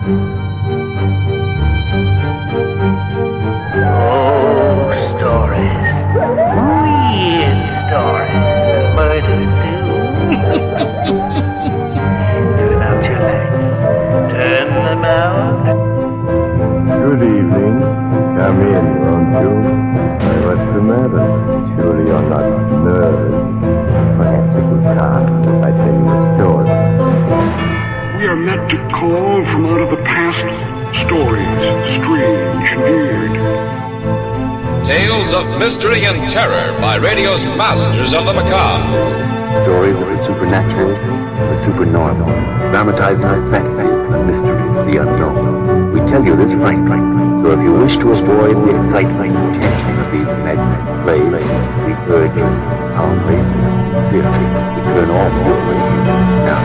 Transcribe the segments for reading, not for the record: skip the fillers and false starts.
Good evening. Come in, won't you? What's the matter? Surely you're not nervous. Perhaps if you calm if I tell you a story. We are meant to call from out of the past stories, strange and weird. Tales of mystery and terror by radio's masters of the macabre. Stories of the supernatural, the supernormal, dramatized fantasy, the mystery, the unknown. We tell you this frankly, so if you wish to avoid the excitement and tension of these imaginary plays, we urge you, calmly, sincerely, to turn off your radio now.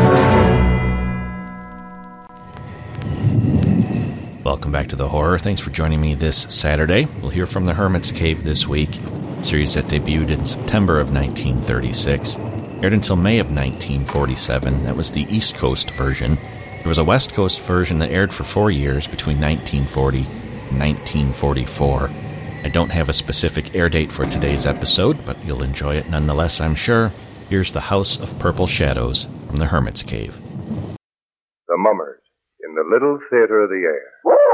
Welcome back to The Horror. Thanks for joining me this Saturday. We'll hear from The Hermit's Cave this week, a series that debuted in September of 1936. Aired until May of 1947. That was the East Coast version. There was a West Coast version that aired for 4 years between 1940 and 1944. I don't have a specific air date for today's episode, but you'll enjoy it nonetheless, I'm sure. Here's The House of Purple Shadows from The Hermit's Cave. The Mummers in the Little Theater of the Air.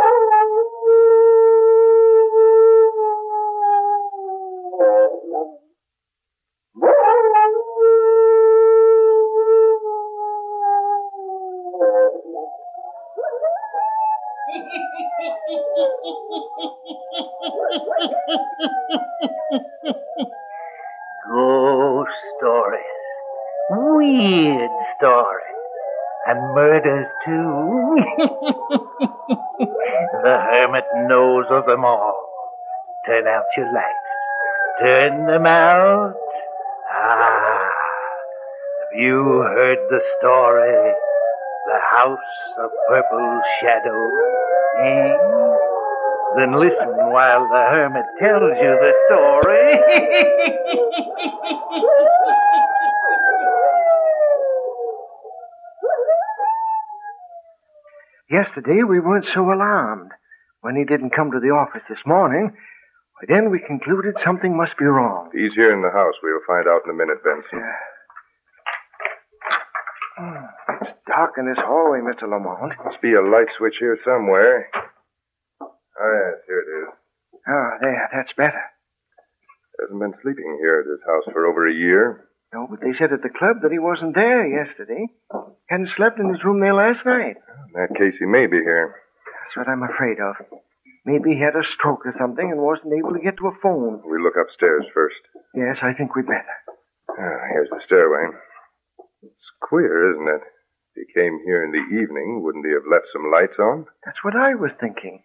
Ghost stories, weird stories, and murders too. The Hermit knows of them all. Turn out your lights. Turn them out. Have you heard the story? The House of Purple Shadows, eh? Then listen while the Hermit tells you the story. Yesterday we weren't so alarmed. When he didn't come to the office this morning, then we concluded something must be wrong. He's here in the house. We'll find out in a minute, Benson. It's dark in this hallway, Mr. Lamont. Must be a light switch here somewhere. Oh, yes, here it is. Oh, there, that's better. Hasn't been sleeping here at this house for over a year. No, but they said at the club that he wasn't there yesterday. Hadn't slept in his room there last night. In that case, he may be here. That's what I'm afraid of. Maybe he had a stroke or something and wasn't able to get to a phone. We'll look upstairs first. Yes, I think we'd better. Here's the stairway. It's queer, isn't it? If he came here in the evening, wouldn't he have left some lights on? That's what I was thinking.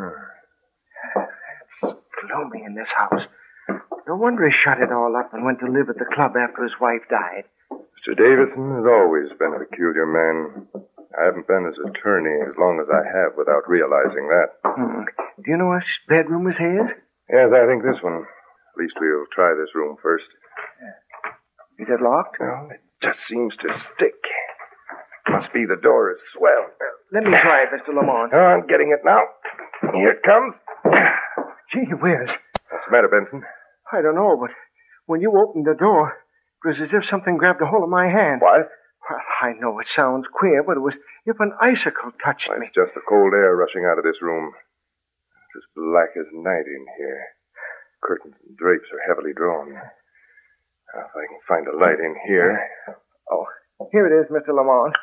It's gloomy in this house. No wonder he shut it all up and went to live at the club after his wife died. Mr. Davison has always been a peculiar man. I haven't been his attorney as long as I have without realizing that. Do you know which bedroom is his? Yes, I think this one. At least we'll try this room first. Is it locked? No, it just seems to stick. Must be the door is swell. Let me try it, Mr. Lamont. Oh, I'm getting it now. Here it comes. Gee whiz. What's the matter, Benson? I don't know, but when you opened the door, it was as if something grabbed a hold of my hand. What? Well, I know it sounds queer, but it was as if an icicle touched me. It's just the cold air rushing out of this room. It's as black as night in here. Curtains and drapes are heavily drawn. Now, if I can find a light in here. Oh, here it is, Mr. Lamont.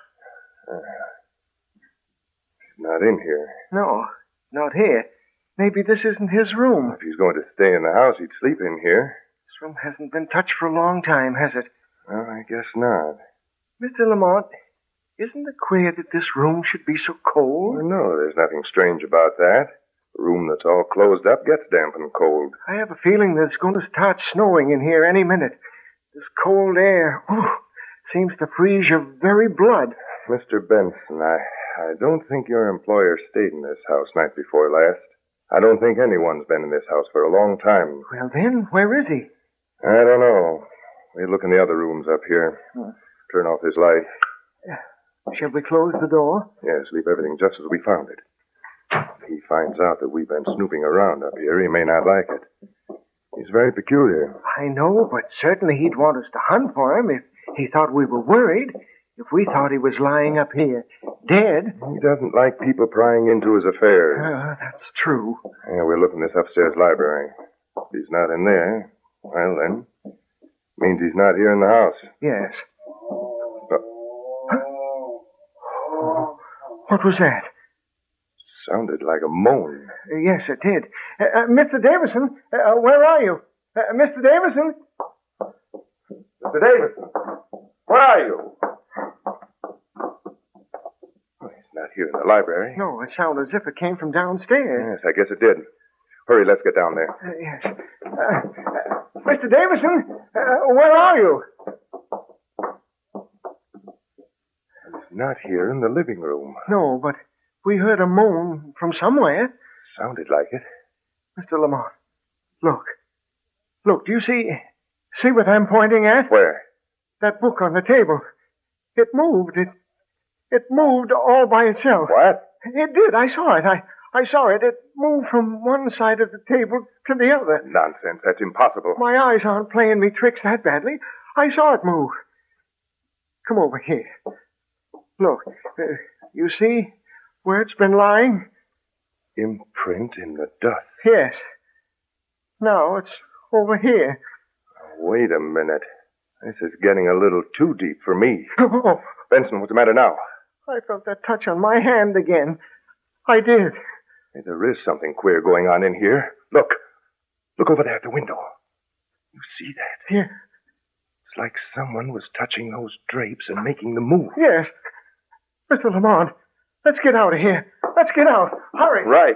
He's not in here. No, not here. Maybe this isn't his room. If he's going to stay in the house, he'd sleep in here. This room hasn't been touched for a long time, has it? Well, I guess not. Mr. Lamont, isn't it queer that this room should be so cold? Well, no, there's nothing strange about that. A room that's all closed up gets damp and cold. I have a feeling that it's going to start snowing in here any minute. This cold air, seems to freeze your very blood. Mr. Benson, I don't think your employer stayed in this house night before last. I don't think anyone's been in this house for a long time. Well, then, where is he? I don't know. We'll look in the other rooms up here. Turn off his light. Shall we close the door? Yes, leave everything just as we found it. If he finds out that we've been snooping around up here, he may not like it. He's very peculiar. I know, but certainly he'd want us to hunt for him if he thought we were worried. If we thought he was lying up here, dead. He doesn't like people prying into his affairs. That's true. Yeah, we're looking this upstairs library. If he's not in there, well then, means he's not here in the house. Yes. What was that? Sounded like a moan. Yes, it did. Mr. Davison, where are you? Mr. Davison? Mr. Davison, where are you? Oh, he's not here in the library. No, it sounded as if it came from downstairs. Yes, I guess it did. Hurry, let's get down there. Yes. Mr. Davison, where are you? He's not here in the living room. No, but we heard a moan from somewhere. Sounded like it. Mr. Lamont, look. Look, do you see what I'm pointing at? Where? That book on the table. It moved. It moved all by itself. What? It did. I saw it. I saw it. It moved from one side of the table to the other. Nonsense. That's impossible. My eyes aren't playing me tricks that badly. I saw it move. Come over here. Look. You see where it's been lying? Imprint in the dust. Yes. Now it's over here. Wait a minute. This is getting a little too deep for me. Oh, Benson, what's the matter now? I felt that touch on my hand again. I did. Hey, there is something queer going on in here. Look. Look over there at the window. You see that? Here. It's like someone was touching those drapes and making them move. Yes. Mr. Lamont, let's get out of here. Let's get out. Hurry. Right.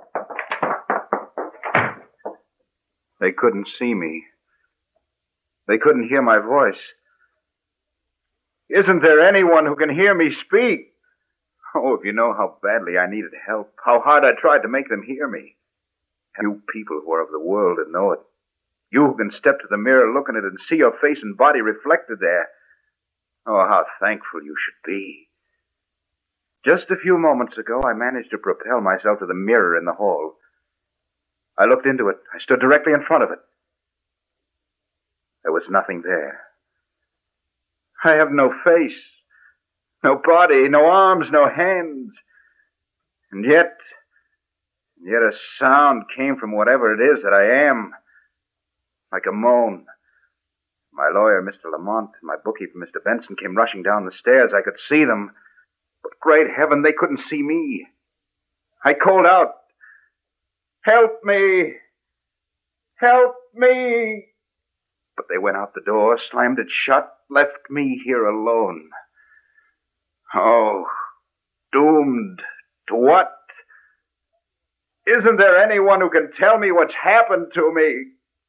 They couldn't see me. They couldn't hear my voice. Isn't there anyone who can hear me speak? Oh, if you know how badly I needed help, how hard I tried to make them hear me. You people who are of the world and know it. You who can step to the mirror, look in it, and see your face and body reflected there. Oh, how thankful you should be. Just a few moments ago, I managed to propel myself to the mirror in the hall. I looked into it. I stood directly in front of it. There was nothing there. I have no face, no body, no arms, no hands. And yet a sound came from whatever it is that I am, like a moan. My lawyer, Mr. Lamont, and my bookkeeper, Mr. Benson, came rushing down the stairs. I could see them, but great heaven, they couldn't see me. I called out, "Help me! Help me!" But they went out the door, slammed it shut, left me here alone. Oh, doomed to what? Isn't there anyone who can tell me what's happened to me?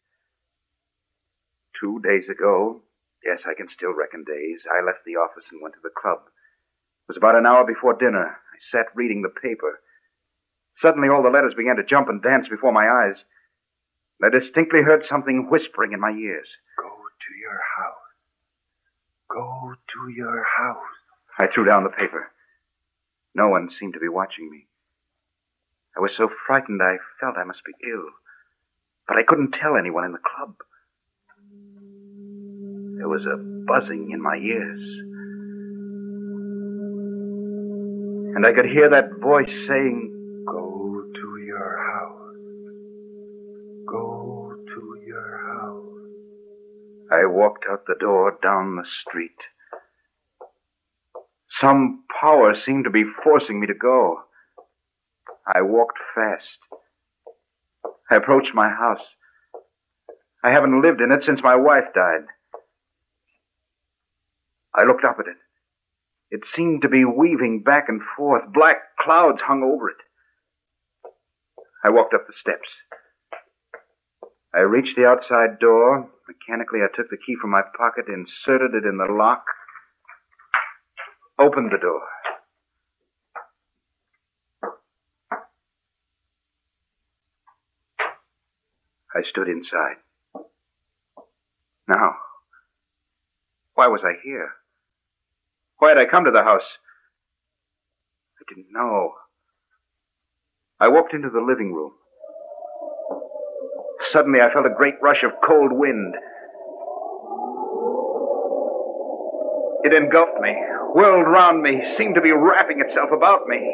2 days ago, yes, I can still reckon days, I left the office and went to the club. It was about an hour before dinner. I sat reading the paper. Suddenly all the letters began to jump and dance before my eyes. I distinctly heard something whispering in my ears. Go to your house. Go to your house. I threw down the paper. No one seemed to be watching me. I was so frightened I felt I must be ill. But I couldn't tell anyone in the club. There was a buzzing in my ears. And I could hear that voice saying, Go to your house. Go to your house. I walked out the door down the street. Some power seemed to be forcing me to go. I walked fast. I approached my house. I haven't lived in it since my wife died. I looked up at it. It seemed to be weaving back and forth. Black clouds hung over it. I walked up the steps. I reached the outside door. Mechanically, I took the key from my pocket, inserted it in the lock, opened the door. I stood inside. Now, why was I here? Why had I come to the house? didn't know. I walked into the living room. Suddenly, I felt a great rush of cold wind. It engulfed me, whirled round me, seemed to be wrapping itself about me.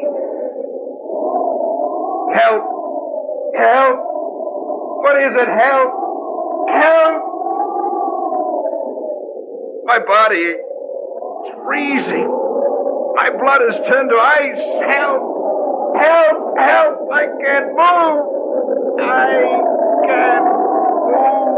Help! Help! What is it? Help! Help! My body is freezing. My blood has turned to ice. Help! Help! Help! I can't move! I can't move!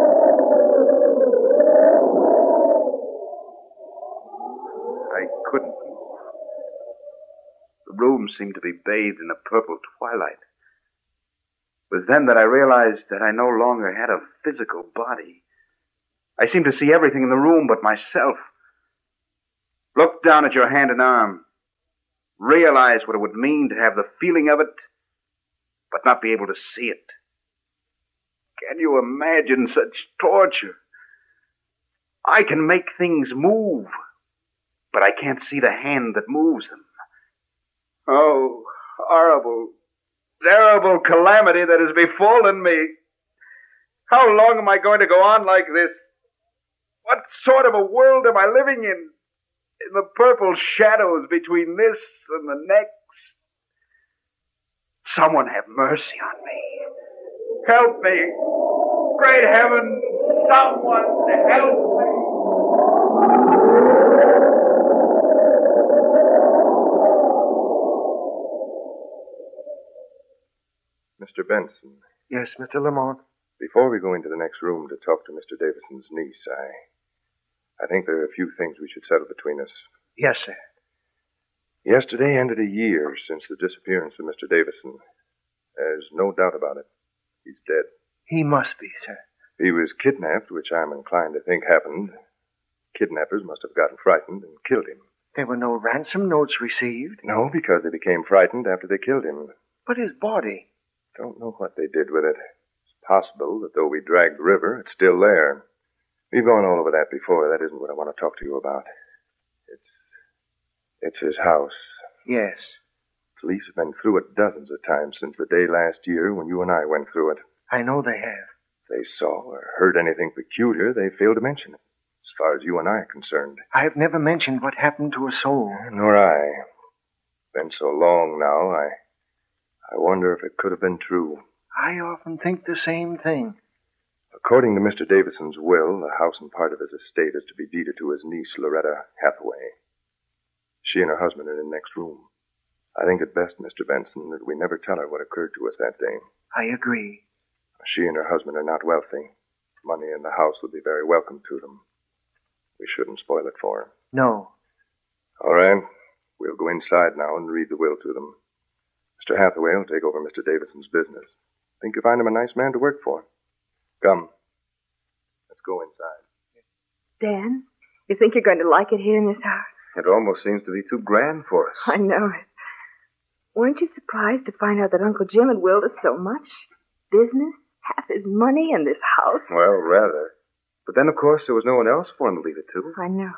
I couldn't move. The room seemed to be bathed in a purple twilight. It was then that I realized that I no longer had a physical body. I seemed to see everything in the room but myself. Look down at your hand and arm. Realize what it would mean to have the feeling of it, but not be able to see it. Can you imagine such torture? I can make things move, but I can't see the hand that moves them. Oh, horrible, terrible calamity that has befallen me. How long am I going to go on like this? What sort of a world am I living in? In the purple shadows between this and the next. Someone have mercy on me. Help me. Great heaven, someone help me. Mr. Benson. Yes, Mr. Lamont. Before we go into the next room to talk to Mr. Davison's niece, I think there are a few things we should settle between us. Yes, sir. Yesterday ended a year since the disappearance of Mr. Davison. There's no doubt about it. He's dead. He must be, sir. He was kidnapped, which I'm inclined to think happened. Kidnappers must have gotten frightened and killed him. There were no ransom notes received? No, because they became frightened after they killed him. But his body? Don't know what they did with it. It's possible that though we dragged the river, it's still there. We've gone all over that before. That isn't what I want to talk to you about. It's his house. Yes. Police have been through it dozens of times since the day last year when you and I went through it. I know they have. If they saw or heard anything peculiar, they failed to mention it, as far as you and I are concerned. I have never mentioned what happened to a soul. Nor I. Been so long now, I wonder if it could have been true. I often think the same thing. According to Mr. Davison's will, the house and part of his estate is to be deeded to his niece, Loretta Hathaway. She and her husband are in the next room. I think it best, Mr. Benson, that we never tell her what occurred to us that day. I agree. She and her husband are not wealthy. Money in the house would be very welcome to them. We shouldn't spoil it for her. No. All right. We'll go inside now and read the will to them. Mr. Hathaway will take over Mr. Davison's business. Think you find him a nice man to work for. Come. Let's go inside. Dan, you think you're going to like it here in this house? It almost seems to be too grand for us. I know it. Weren't you surprised to find out that Uncle Jim had willed us so much? Business, half his money, and this house? Well, rather. But then, of course, there was no one else for him to leave it to. I know.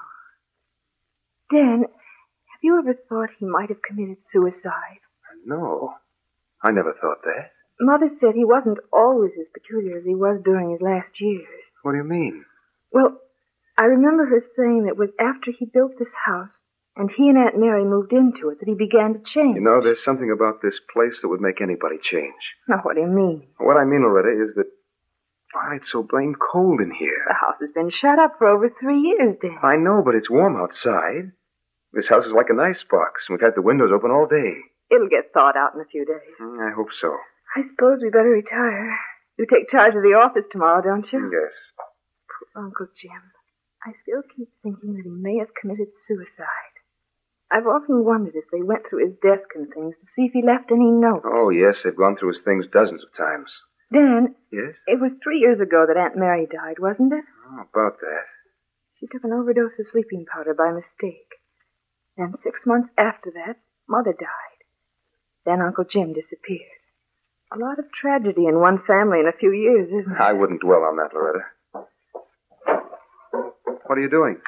Dan, have you ever thought he might have committed suicide? No. I never thought that. Mother said he wasn't always as peculiar as he was during his last years. What do you mean? Well, I remember her saying that it was after he built this house and he and Aunt Mary moved into it that he began to change. You know, there's something about this place that would make anybody change. Now, what do you mean? What I mean, Loretta, is that, why, it's so blamed cold in here. The house has been shut up for over 3 years, Dan. I know, but it's warm outside. This house is like an icebox, and we've had the windows open all day. It'll get thawed out in a few days. I hope so. I suppose we better retire. You take charge of the office tomorrow, don't you? Yes. Poor Uncle Jim. I still keep thinking that he may have committed suicide. I've often wondered if they went through his desk and things to see if he left any notes. Oh, yes, they've gone through his things dozens of times. Dan? Yes? It was 3 years ago that Aunt Mary died, wasn't it? Oh, about that. She took an overdose of sleeping powder by mistake. And 6 months after that, Mother died. Then Uncle Jim disappeared. A lot of tragedy in one family in a few years, isn't it? I wouldn't dwell on that, Loretta. What are you doing?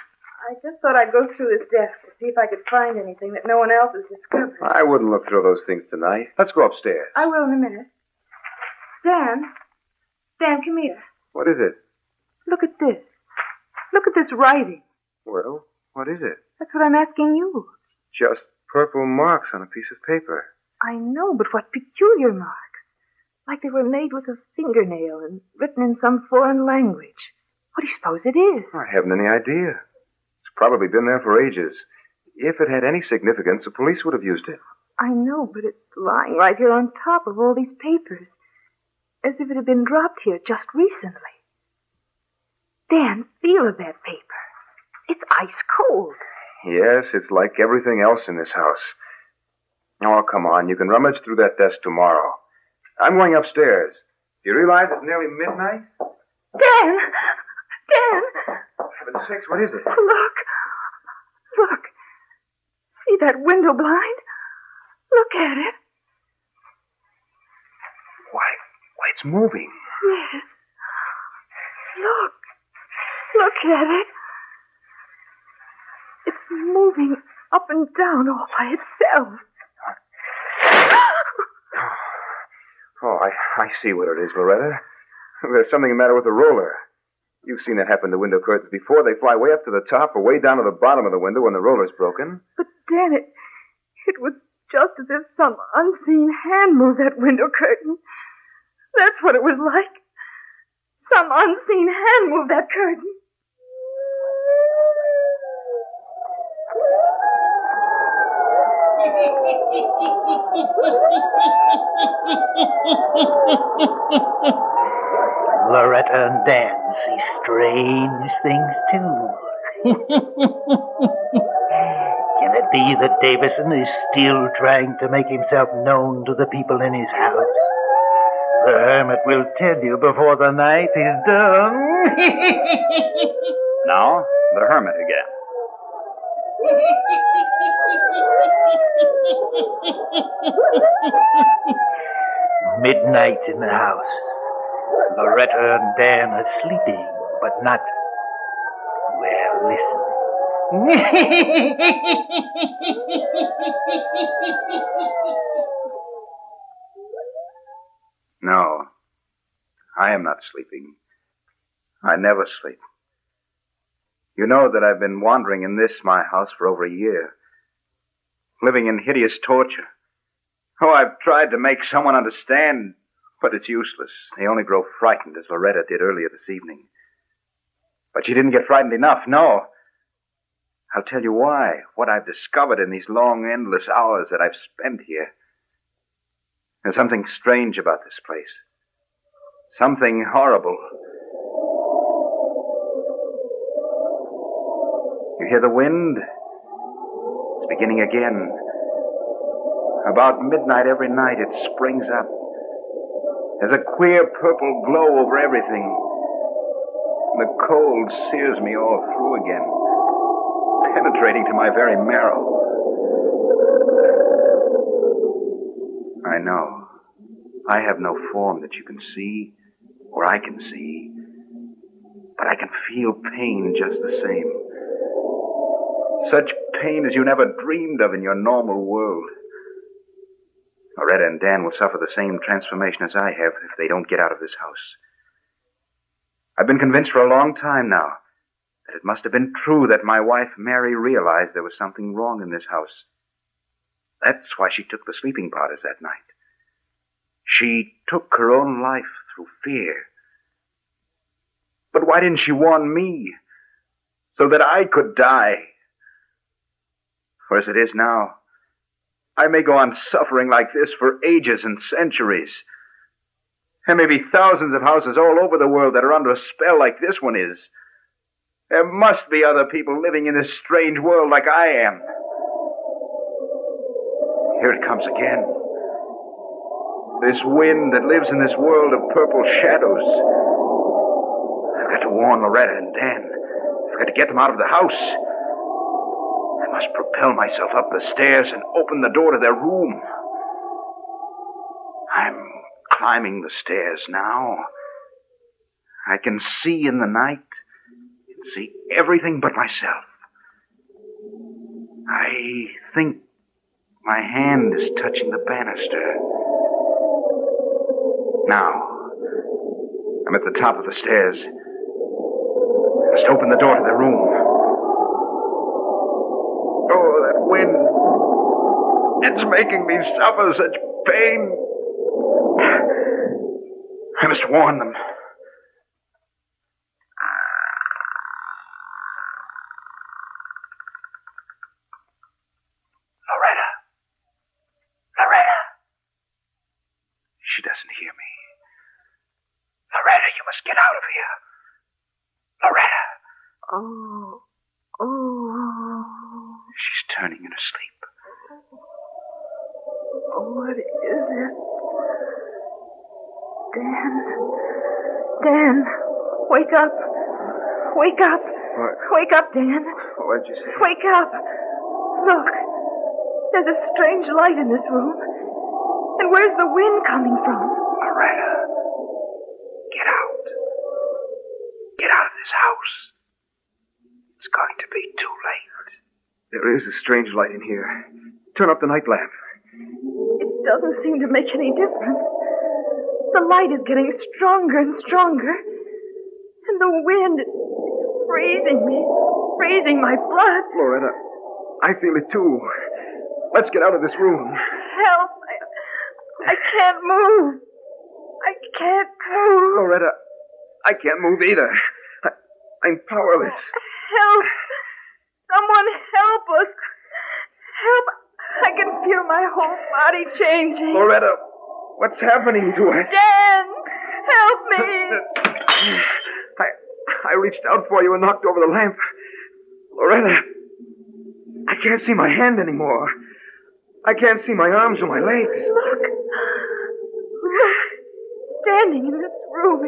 I just thought I'd go through his desk to see if I could find anything that no one else has discovered. I wouldn't look through those things tonight. Let's go upstairs. I will in a minute. Dan, come here. What is it? Look at this. Look at this writing. Well, what is it? That's what I'm asking you. Just purple marks on a piece of paper. I know, but what peculiar marks. Like they were made with a fingernail and written in some foreign language. What do you suppose it is? I haven't any idea. It's probably been there for ages. If it had any significance, the police would have used it. I know, but it's lying right here on top of all these papers. As if it had been dropped here just recently. Dan, feel of that paper. It's ice cold. Yes, it's like everything else in this house. Oh, come on. You can rummage through that desk tomorrow. I'm going upstairs. Do you realize it's nearly midnight? Dan! For heaven's sakes, what is it? Look. See that window blind? Look at it. Why, it's moving. Yes. Look at it. It's moving up and down all by itself. Oh, I see what it is, Loretta. There's something the matter with the roller. You've seen that happen to window curtains before. They fly way up to the top or way down to the bottom of the window when the roller's broken. But, Dan, it was just as if some unseen hand moved that window curtain. That's what it was like. Some unseen hand moved that curtain. Loretta and Dan see strange things, too. Can it be that Davison is still trying to make himself known to the people in his house? The hermit will tell you before the night is done. Now, the hermit again. Midnight in the house. Loretta and Dan are sleeping, but not... Well, listen. No, I am not sleeping. I never sleep. You know that I've been wandering in this, my house, for over a year. Living in hideous torture. Oh, I've tried to make someone understand, but it's useless. They only grow frightened, as Loretta did earlier this evening. But she didn't get frightened enough, no. I'll tell you why. What I've discovered in these long, endless hours that I've spent here. There's something strange about this place. Something horrible. You hear the wind? It's beginning again. About midnight every night it springs up. There's a queer purple glow over everything. And the cold sears me all through again, penetrating to my very marrow. I know. I have no form that you can see, or I can see. But I can feel pain just the same. Such pain as you never dreamed of in your normal world. Loretta and Dan will suffer the same transformation as I have if they don't get out of this house. I've been convinced for a long time now that it must have been true that my wife Mary realized there was something wrong in this house. That's why she took the sleeping powders that night. She took her own life through fear. But why didn't she warn me so that I could die? For as it is now, I may go on suffering like this for ages and centuries. There may be thousands of houses all over the world that are under a spell like this one is. There must be other people living in this strange world like I am. Here it comes again. This wind that lives in this world of purple shadows. I've got to warn Loretta and Dan. I've got to get them out of the house. I must propel myself up the stairs and open the door to their room. I'm climbing the stairs now. I can see in the night. I can see everything but myself. I think my hand is touching the banister. Now, I'm at the top of the stairs. I must open the door to the room. Oh, that wind. It's making me suffer such pain. I must warn them. Loretta. She doesn't hear me. Loretta, you must get out of here. Loretta. Oh. She's turning in her sleep. Oh, what is it? Dan, wake up. Wake up. What? Wake up, Dan. What'd you say? Wake up. Look, there's a strange light in this room. And where's the wind coming from? Loretta, get out. Get out of this house. It's going to be too late. There is a strange light in here. Turn up the night lamp. It doesn't seem to make any difference. The light is getting stronger and stronger. And the wind is freezing me, freezing my blood. Loretta, I feel it too. Let's get out of this room. Help! I can't move. I can't move. Loretta, I can't move either. I'm powerless. Help! Someone help us. Help! I can feel my whole body changing. Loretta, what's happening to us? Dan! Help me! I reached out for you and knocked over the lamp. Loretta, I can't see my hand anymore. I can't see my arms or my legs. Look. Standing in this room.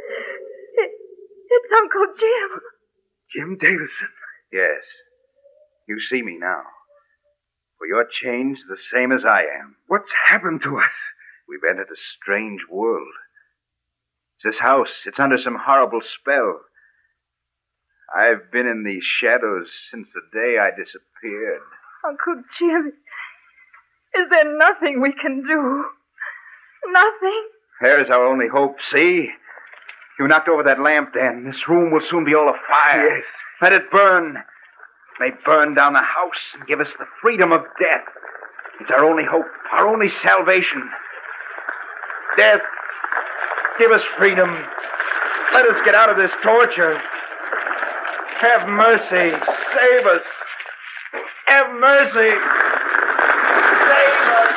It's Uncle Jim. Jim Davison. Yes. You see me now. For you're changed the same as I am. What's happened to us? We've entered a strange world. This house, it's under some horrible spell. I've been in these shadows since the day I disappeared. Uncle Jim, is there nothing we can do? Nothing? There's our only hope, see? You knocked over that lamp, Dan. This room will soon be all afire. Yes. Let it burn. May burn down the house and give us the freedom of death. It's our only hope, our only salvation. Death, give us freedom. Let us get out of this torture. Have mercy. Save us. Have mercy. Save us.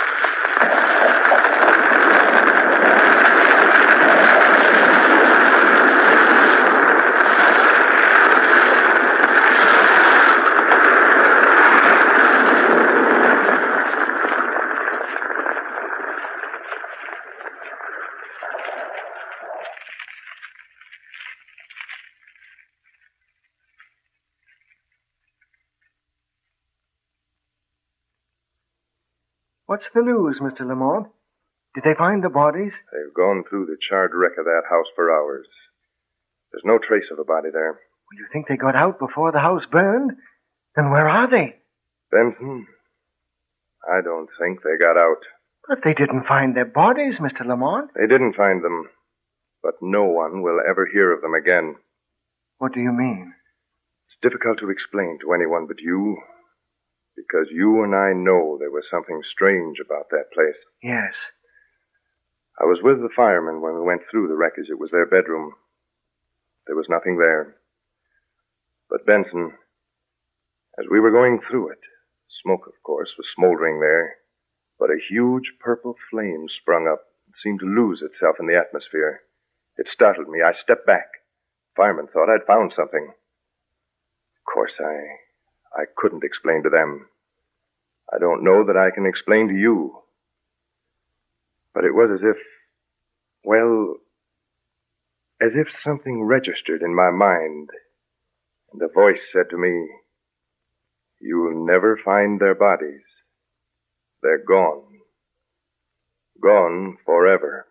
What's the news, Mr. Lamont? Did they find the bodies? They've gone through the charred wreck of that house for hours. There's no trace of a body there. Well, you think they got out before the house burned? Then where are they? Benson, I don't think they got out. But they didn't find their bodies, Mr. Lamont. They didn't find them, but no one will ever hear of them again. What do you mean? It's difficult to explain to anyone but you, because you and I know there was something strange about that place. Yes. I was with the firemen when we went through the wreckage. It was their bedroom. There was nothing there. But Benson, as we were going through it, smoke, of course, was smoldering there, but a huge purple flame sprung up and seemed to lose itself in the atmosphere. It startled me. I stepped back. Firemen thought I'd found something. Of course, I couldn't explain to them. I don't know that I can explain to you. But it was as if, well, as if something registered in my mind, and a voice said to me, "You'll never find their bodies. They're gone. Gone forever."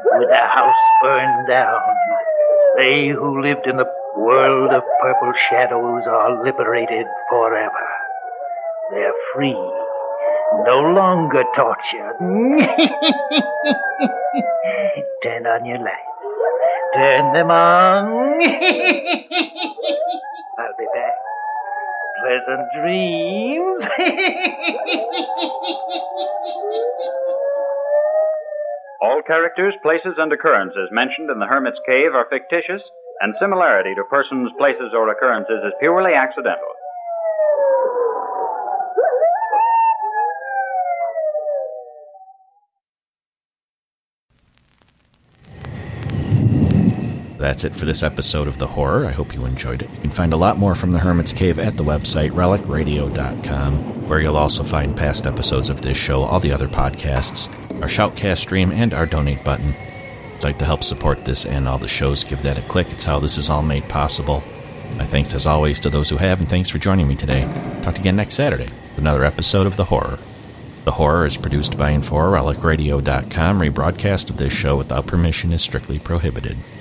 with the house burned down. They who lived in the world of purple shadows are liberated forever. They're free, no longer tortured. Turn on your lights. Turn them on. I'll be back. Pleasant dreams. All characters, places, and occurrences mentioned in the Hermit's Cave are fictitious, and similarity to persons, places, or occurrences is purely accidental. That's it for this episode of The Horror. I hope you enjoyed it. You can find a lot more from The Hermit's Cave at the website relicradio.com, where you'll also find past episodes of this show, all the other podcasts, our Shoutcast stream, and our donate button. If you'd like to help support this and all the shows, give that a click. It's how this is all made possible. My thanks, as always, to those who have, and thanks for joining me today. Talk again next Saturday with another episode of The Horror. The Horror is produced by and for relicradio.com. Rebroadcast of this show without permission is strictly prohibited.